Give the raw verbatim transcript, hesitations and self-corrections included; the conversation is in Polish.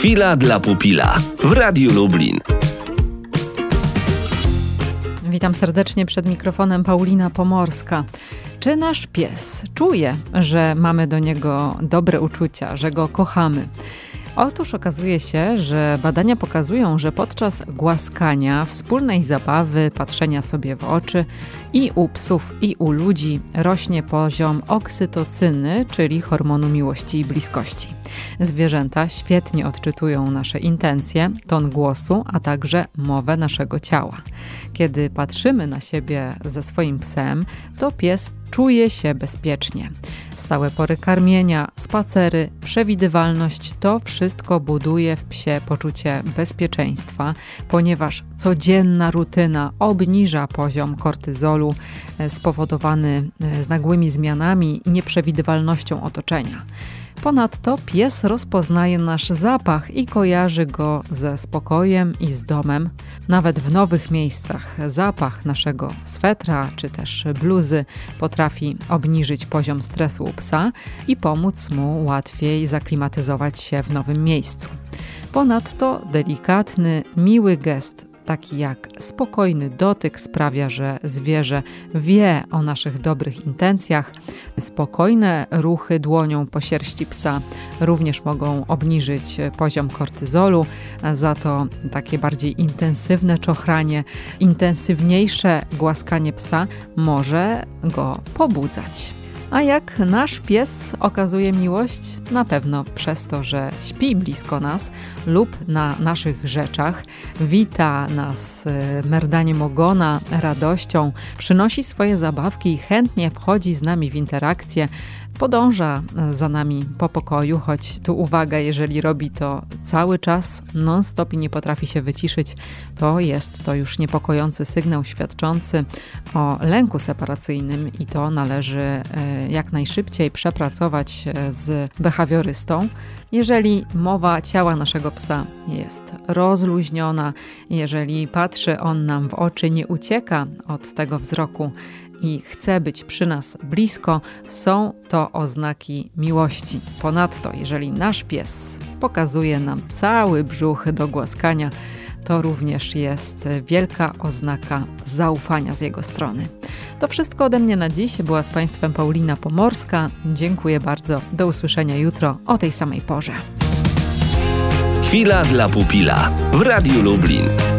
Chwila dla pupila w Radiu Lublin. Witam serdecznie przed mikrofonem Paulina Pomorska. Czy nasz pies czuje, że mamy do niego dobre uczucia, że go kochamy? Otóż okazuje się, że badania pokazują, że podczas głaskania, wspólnej zabawy, patrzenia sobie w oczy i u psów, i u ludzi rośnie poziom oksytocyny, czyli hormonu miłości i bliskości. Zwierzęta świetnie odczytują nasze intencje, ton głosu, a także mowę naszego ciała. Kiedy patrzymy na siebie ze swoim psem, to pies czuje się bezpiecznie. Stałe pory karmienia, spacery, przewidywalność – to wszystko buduje w psie poczucie bezpieczeństwa, ponieważ codzienna rutyna obniża poziom kortyzolu spowodowany nagłymi zmianami i nieprzewidywalnością otoczenia. Ponadto pies rozpoznaje nasz zapach i kojarzy go ze spokojem i z domem. Nawet w nowych miejscach zapach naszego swetra czy też bluzy potrafi obniżyć poziom stresu u psa i pomóc mu łatwiej zaklimatyzować się w nowym miejscu. Ponadto delikatny, miły gest, taki jak spokojny dotyk, sprawia, że zwierzę wie o naszych dobrych intencjach. Spokojne ruchy dłonią po sierści psa również mogą obniżyć poziom kortyzolu, za to takie bardziej intensywne czochranie, intensywniejsze głaskanie psa może go pobudzać. A jak nasz pies okazuje miłość? Na pewno przez to, że śpi blisko nas lub na naszych rzeczach, wita nas merdaniem ogona, radością, przynosi swoje zabawki i chętnie wchodzi z nami w interakcję, podąża za nami po pokoju, choć tu uwaga, jeżeli robi to cały czas, non-stop i nie potrafi się wyciszyć, to jest to już niepokojący sygnał świadczący o lęku separacyjnym i to należy jak najszybciej przepracować z behawiorystą. Jeżeli mowa ciała naszego psa jest rozluźniona, jeżeli patrzy on nam w oczy, nie ucieka od tego wzroku i chce być przy nas blisko, są to oznaki miłości. Ponadto, jeżeli nasz pies pokazuje nam cały brzuch do głaskania, to również jest wielka oznaka zaufania z jego strony. To wszystko ode mnie na dziś. Była z Państwem Paulina Pomorska. Dziękuję bardzo. Do usłyszenia jutro o tej samej porze. Chwila dla pupila w Radiu Lublin.